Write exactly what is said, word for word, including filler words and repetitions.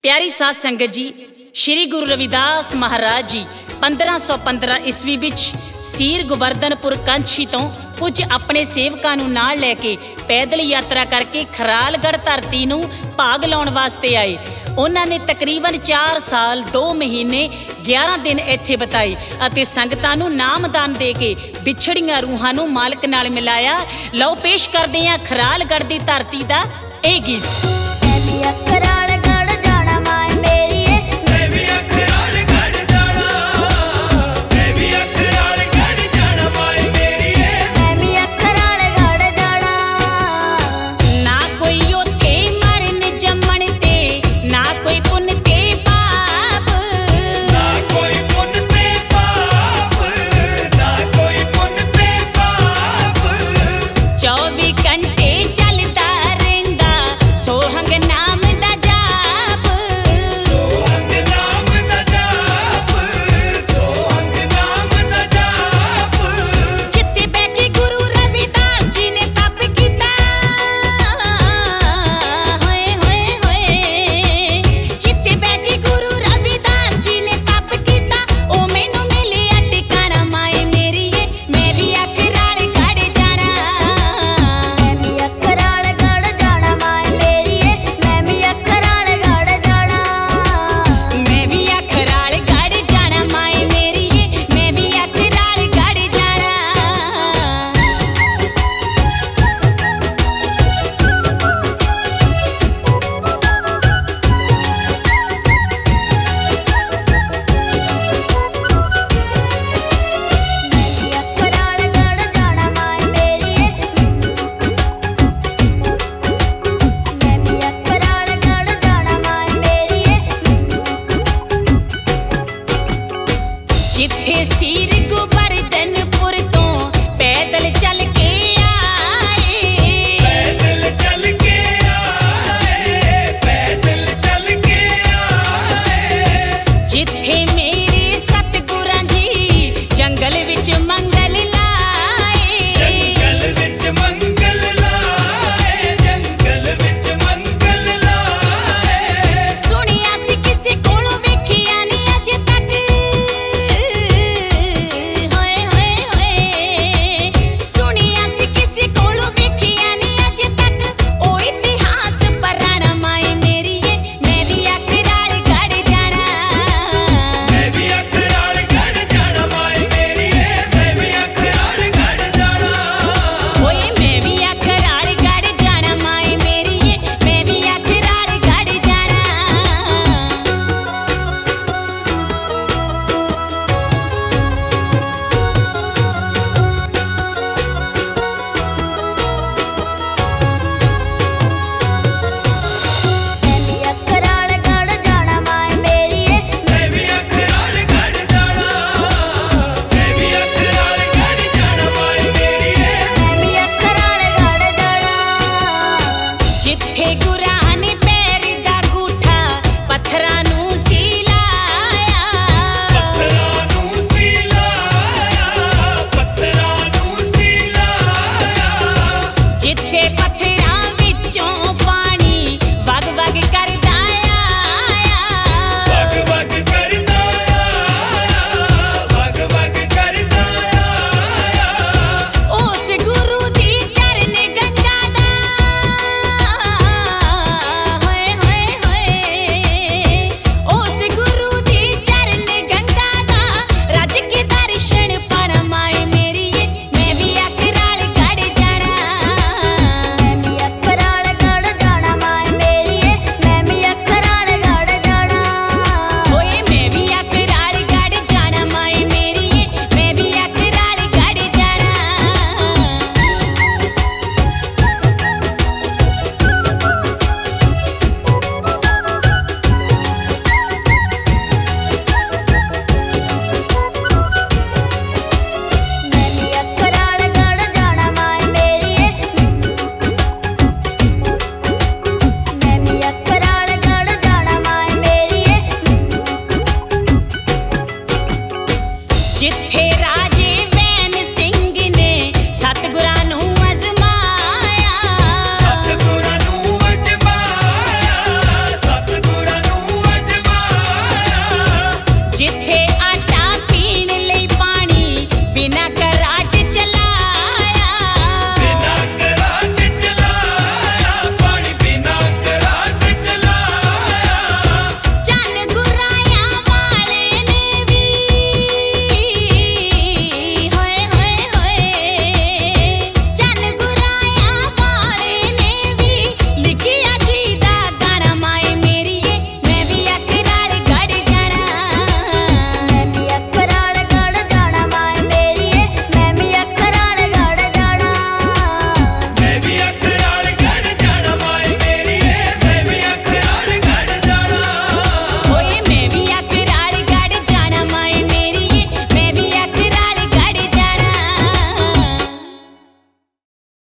प्यारी साध संगत जी, श्री गुरु रविदास महाराज जी पंद्रह सौ पंद्रह ईस्वी विच सीर गोवर्धनपुर कंछी तो कुछ अपने सेवकां नूं नाल लैके पैदल यात्रा करके खरालगढ़ धरती नूं भाग लाउण वास्ते आए। उन्हां ने तकरीबन चार साल दो महीने ग्यारह दिन इत्थे बिताए अते संगतां नूं नामदान दे के विछड़ियां रूहां नूं मालक नाल मिलाया। लओ पेश करदे हां खरालगढ़ दी धरती दा इह गीत।